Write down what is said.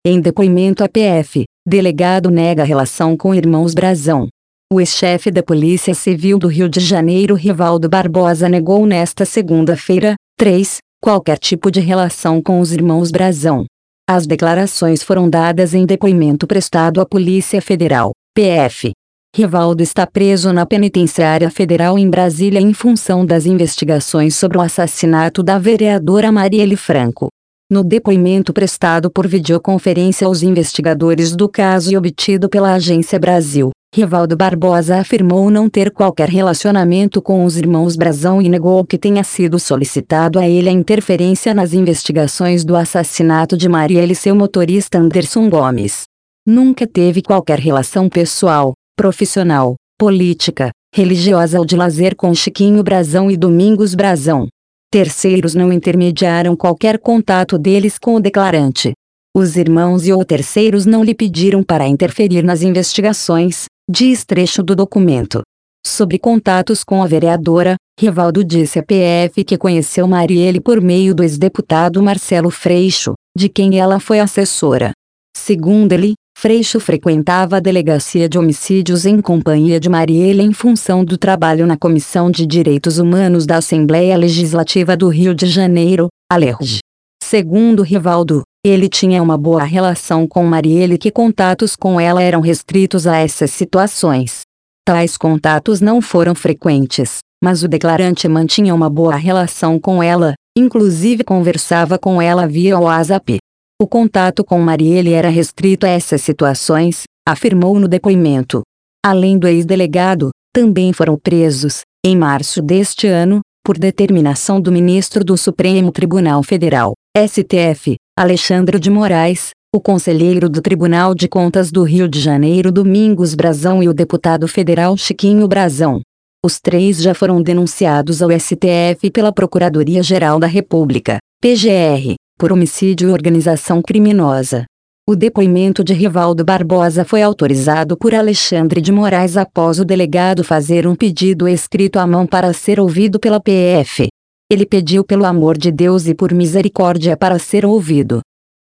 Em depoimento à PF, delegado nega relação com irmãos Brazão. O ex-chefe da Polícia Civil do Rio de Janeiro, Rivaldo Barbosa, negou nesta segunda-feira, 3, qualquer tipo de relação com os irmãos Brazão. As declarações foram dadas em depoimento prestado à Polícia Federal, PF. Rivaldo está preso na Penitenciária Federal em Brasília em função das investigações sobre o assassinato da vereadora Marielle Franco. No depoimento prestado por videoconferência aos investigadores do caso e obtido pela Agência Brasil, Rivaldo Barbosa afirmou não ter qualquer relacionamento com os irmãos Brazão e negou que tenha sido solicitado a ele a interferência nas investigações do assassinato de Marielle e seu motorista Anderson Gomes. Nunca teve qualquer relação pessoal, profissional, política, religiosa ou de lazer com Chiquinho Brazão e Domingos Brazão. Terceiros não intermediaram qualquer contato deles com o declarante. Os irmãos e ou terceiros não lhe pediram para interferir nas investigações, diz trecho do documento. Sobre contatos com a vereadora, Rivaldo disse à PF que conheceu Marielle por meio do ex-deputado Marcelo Freixo, de quem ela foi assessora. Segundo ele, Freixo frequentava a Delegacia de Homicídios em companhia de Marielle em função do trabalho na Comissão de Direitos Humanos da Assembleia Legislativa do Rio de Janeiro, ALERJ. Segundo Rivaldo, ele tinha uma boa relação com Marielle e que contatos com ela eram restritos a essas situações. Tais contatos não foram frequentes, mas o declarante mantinha uma boa relação com ela, inclusive conversava com ela via WhatsApp. O contato com Marielle era restrito a essas situações, afirmou no depoimento. Além do ex-delegado, também foram presos, em março deste ano, por determinação do ministro do Supremo Tribunal Federal, STF, Alexandre de Moraes, o conselheiro do Tribunal de Contas do Rio de Janeiro Domingos Brazão e o deputado federal Chiquinho Brazão. Os três já foram denunciados ao STF pela Procuradoria-Geral da República, PGR, por homicídio e organização criminosa. O depoimento de Rivaldo Barbosa foi autorizado por Alexandre de Moraes após o delegado fazer um pedido escrito à mão para ser ouvido pela PF. Ele pediu pelo amor de Deus e por misericórdia para ser ouvido.